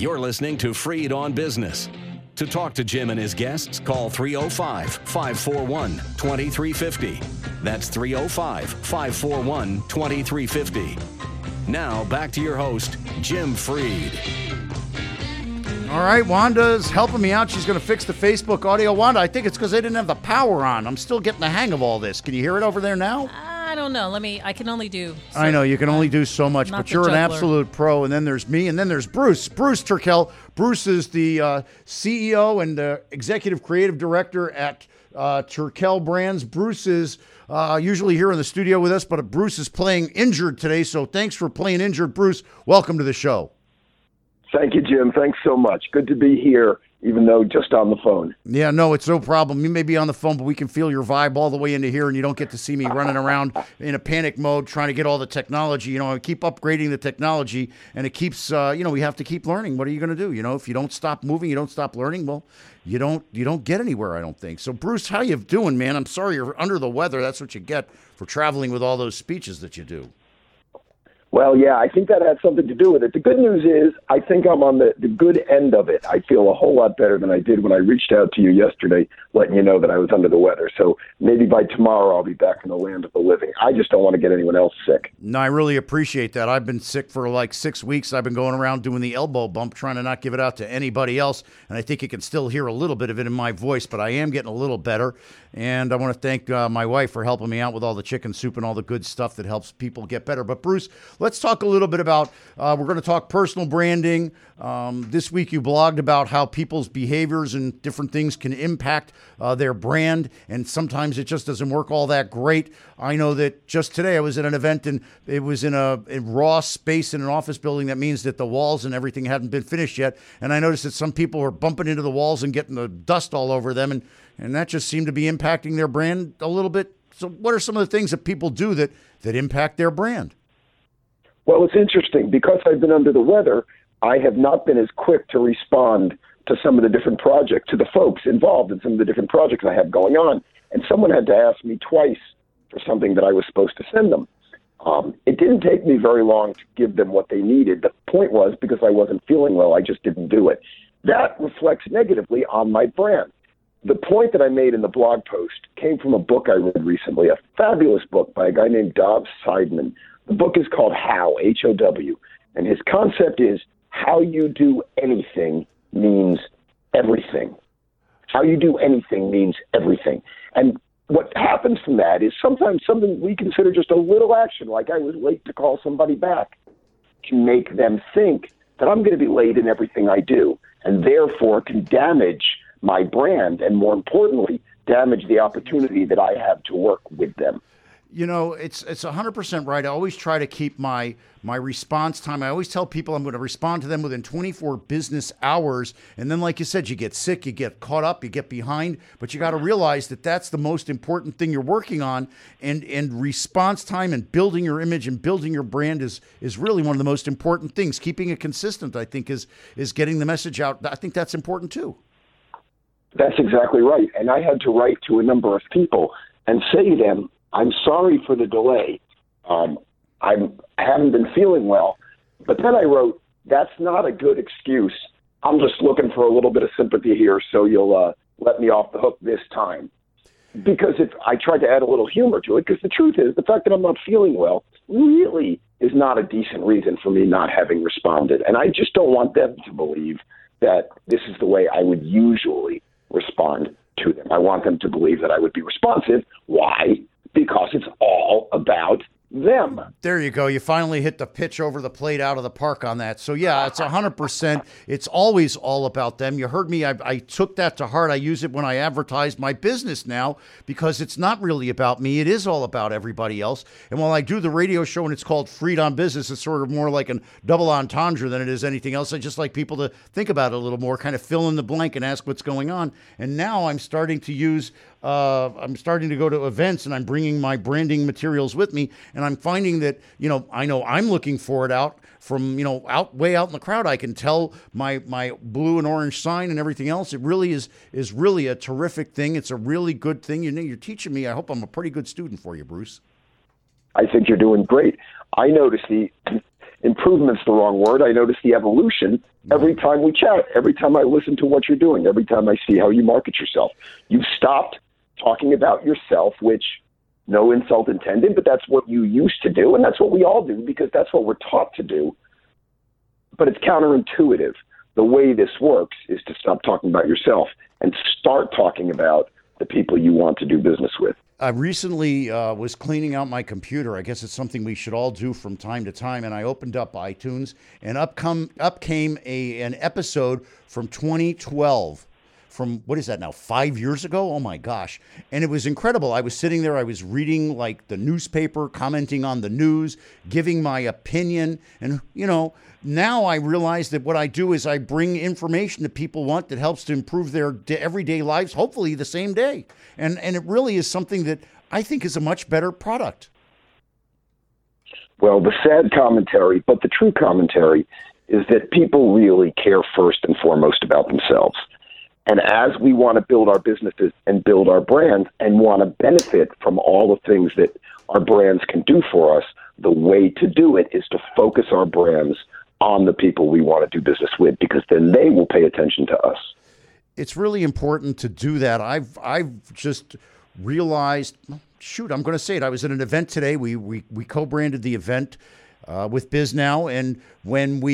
You're listening to Freed on Business. To talk to Jim and his guests, call 305-541-2350. That's 305-541-2350. Now, back to your host, Jim Freed. All right, Wanda's helping me out. She's going to fix the Facebook audio. Wanda, I think it's because they didn't have the power on. I'm still getting the hang of all this. Can you hear it over there now? I don't know. I can only do so. I know, you can only do so much, but you're an absolute pro. And then there's me, and then there's Bruce. Bruce Turkel. Bruce is the CEO and the executive creative director at Turkel Brands. Bruce is usually here in the studio with us, but Bruce is playing injured today, so thanks for playing injured, Bruce. Welcome to the show. Thank you, Jim. Thanks so much. Good to be here, even though just on the phone. Yeah, no, it's no problem. You may be on the phone, but we can feel your vibe all the way into here, and you don't get to see me running around in a panic mode trying to get all the technology. I keep upgrading the technology, and it keeps, we have to keep learning. What are you going to do? If you don't stop moving, you don't stop learning, well, you don't get anywhere, I don't think. So, Bruce, how you doing, man? I'm sorry you're under the weather. That's what you get for traveling with all those speeches that you do. Well, yeah, I think that had something to do with it. The good news is I think I'm on the good end of it. I feel a whole lot better than I did when I reached out to you yesterday, letting you know that I was under the weather. So maybe by tomorrow I'll be back in the land of the living. I just don't want to get anyone else sick. No, I really appreciate that. I've been sick for like 6 weeks. I've been going around doing the elbow bump, trying to not give it out to anybody else. And I think you can still hear a little bit of it in my voice, but I am getting a little better. And I want to thank my wife for helping me out with all the chicken soup and all the good stuff that helps people get better. But Bruce, let's talk a little bit about, we're going to talk personal branding. This week you blogged about how people's behaviors and different things can impact their brand, and sometimes it just doesn't work all that great. I know that just today I was at an event, and it was in a raw space in an office building. That means that the walls and everything hadn't been finished yet, and I noticed that some people were bumping into the walls and getting the dust all over them, and that just seemed to be impacting their brand a little bit. So what are some of the things that people do that impact their brand? Well, it's interesting. Because I've been under the weather, I have not been as quick to respond to some of the different projects, to the folks involved in some of the different projects I have going on. And someone had to ask me twice for something that I was supposed to send them. It didn't take me very long to give them what they needed. The point was, because I wasn't feeling well, I just didn't do it. That reflects negatively on my brand. The point that I made in the blog post came from a book I read recently, a fabulous book by a guy named Dov Seidman. The book is called How, H-O-W, and his concept is how you do anything means everything. How you do anything means everything. And what happens from that is sometimes something we consider just a little action, like I was late to call somebody back, can make them think that I'm going to be late in everything I do, and therefore can damage my brand, and more importantly, damage the opportunity that I have to work with them. It's 100% right. I always try to keep my response time. I always tell people I'm going to respond to them within 24 business hours. And then, like you said, you get sick, you get caught up, you get behind. But you got to realize that that's the most important thing you're working on. And response time and building your image and building your brand is really one of the most important things. Keeping it consistent, I think, is getting the message out. I think that's important, too. That's exactly right. And I had to write to a number of people and say to them, I'm sorry for the delay. I haven't been feeling well. But then I wrote, that's not a good excuse. I'm just looking for a little bit of sympathy here, so you'll let me off the hook this time. Because I tried to add a little humor to it, because the truth is, the fact that I'm not feeling well really is not a decent reason for me not having responded. And I just don't want them to believe that this is the way I would usually respond to them. I want them to believe that I would be responsive. Why? Because it's all about them. There you go. You finally hit the pitch over the plate out of the park on that. So, yeah, it's 100%. It's always all about them. You heard me. I took that to heart. I use it when I advertise my business now, because it's not really about me. It is all about everybody else. And while I do the radio show and it's called Freed on Business, it's sort of more like a double entendre than it is anything else. I just like people to think about it a little more, kind of fill in the blank and ask what's going on. And now I'm starting to use I'm starting to go to events, and I'm bringing my branding materials with me, and I'm finding that, I know I'm looking for it out from, way out in the crowd. I can tell my blue and orange sign and everything else. It really is really a terrific thing. It's a really good thing. You're teaching me. I hope I'm a pretty good student for you, Bruce. I think you're doing great. I notice improvement's the wrong word. I notice the evolution every time we chat, every time I listen to what you're doing, every time I see how you market yourself. You've stopped talking about yourself, which, no insult intended, but that's what you used to do, and that's what we all do because that's what we're taught to do. But it's counterintuitive. The way this works is to stop talking about yourself and start talking about the people you want to do business with. I recently was cleaning out my computer. I guess it's something we should all do from time to time. And I opened up iTunes, and up came an episode from 2012. From, what is that now, 5 years ago? Oh my gosh. And it was incredible. I was sitting there, I was reading like the newspaper, commenting on the news, giving my opinion. And, you know, now I realize that what I do is I bring information that people want that helps to improve their everyday lives, hopefully the same day. And it really is something that I think is a much better product. Well, the sad commentary, but the true commentary, is that people really care first and foremost about themselves. And as we want to build our businesses and build our brands and want to benefit from all the things that our brands can do for us, the way to do it is to focus our brands on the people we want to do business with, because then they will pay attention to us. It's really important to do that. I've just realized, shoot, I'm going to say it. I was at an event today. We co-branded the event with BizNow, and when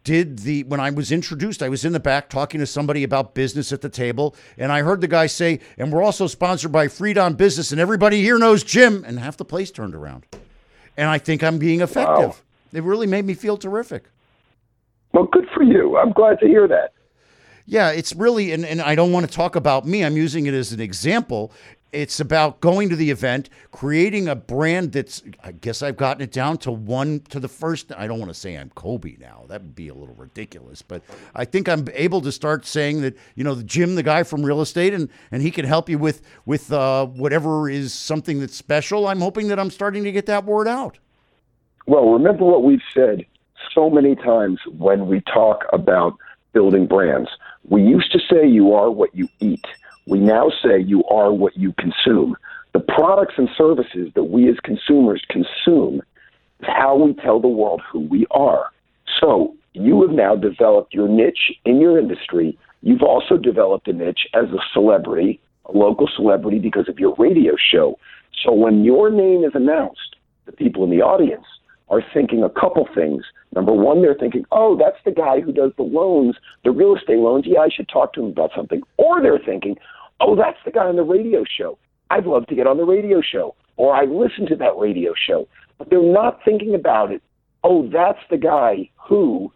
I was introduced, I was in the back talking to somebody about business at the table, and I heard the guy say, and we're also sponsored by Freedom Business, and everybody here knows Jim, and half the place turned around. And I think I'm being effective. Wow. It really made me feel terrific. Well, good for you. I'm glad to hear that. Yeah, it's really, and I don't want to talk about me. I'm using it as an example. It's about going to the event, creating a brand that's, I guess I've gotten it down to the first. I don't want to say I'm Kobe now. That would be a little ridiculous. But I think I'm able to start saying that, you know, Jim, the guy from real estate, and he can help you with whatever is something that's special. I'm hoping that I'm starting to get that word out. Well, remember what we've said so many times when we talk about building brands. We used to say you are what you eat. We now say you are what you consume. The products and services that we as consumers consume is how we tell the world who we are. So you have now developed your niche in your industry. You've also developed a niche as a celebrity, a local celebrity, because of your radio show. So when your name is announced, the people in the audience are thinking a couple things. Number one, they're thinking, oh, that's the guy who does the loans, the real estate loans. Yeah, I should talk to him about something. Or they're thinking, oh, that's the guy on the radio show. I'd love to get on the radio show. Or I listened to that radio show. But they're not thinking about it. Oh, that's the guy who,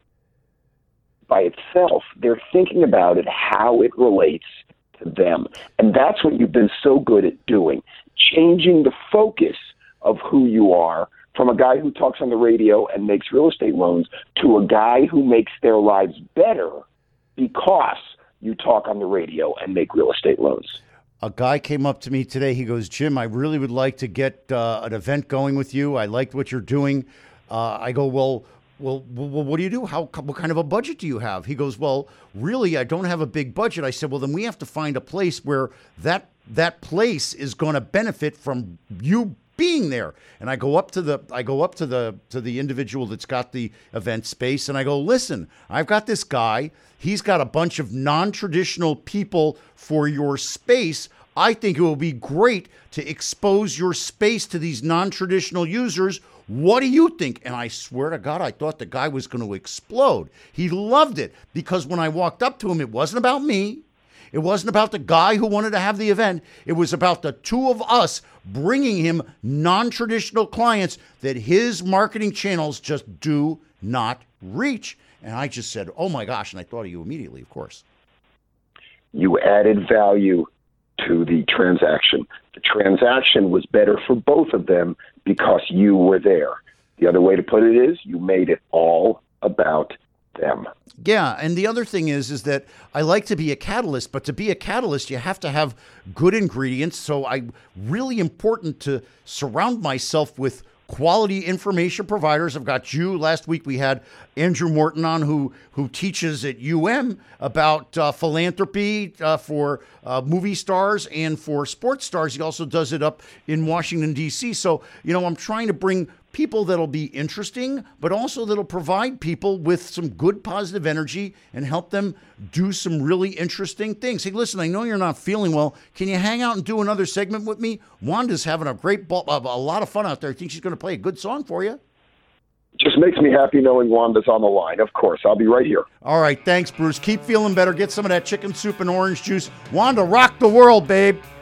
by itself, they're thinking about it, how it relates to them. And that's what you've been so good at doing, changing the focus of who you are from a guy who talks on the radio and makes real estate loans to a guy who makes their lives better because you talk on the radio and make real estate loans. A guy came up to me today. He goes, Jim, I really would like to get an event going with you. I liked what you're doing. I go, well, what do you do? What kind of a budget do you have? He goes, well, really, I don't have a big budget. I said, well, then we have to find a place where that place is going to benefit from you being there. And I go up to the individual that's got the event space, and I go, listen, I've got this guy. He's got a bunch of non-traditional people for your space. I think it will be great to expose your space to these non-traditional users. What do you think? And I swear to God, I thought the guy was going to explode. He loved it because when I walked up to him, it wasn't about me. It wasn't about the guy who wanted to have the event. It was about the two of us bringing him non-traditional clients that his marketing channels just do not reach. And I just said, oh my gosh. And I thought of you immediately, of course. You added value to the transaction. The transaction was better for both of them because you were there. The other way to put it is you made it all about them. Yeah, and the other thing is that I like to be a catalyst, but to be a catalyst, you have to have good ingredients. So really important to surround myself with quality information providers. I've got you. Last week we had Andrew Morton on who teaches at UM about philanthropy for movie stars and for sports stars. He also does it up in Washington, D.C. So, I'm trying to bring people that'll be interesting, but also that'll provide people with some good positive energy and help them do some really interesting things. Hey, listen, I know you're not feeling well. Can you hang out and do another segment with me? Wanda's having a lot of fun out there. I think she's going to play a good song for you. Just makes me happy knowing Wanda's on the line. Of course, I'll be right here. All right, thanks, Bruce. Keep feeling better. Get some of that chicken soup and orange juice. Wanda, rock the world, babe.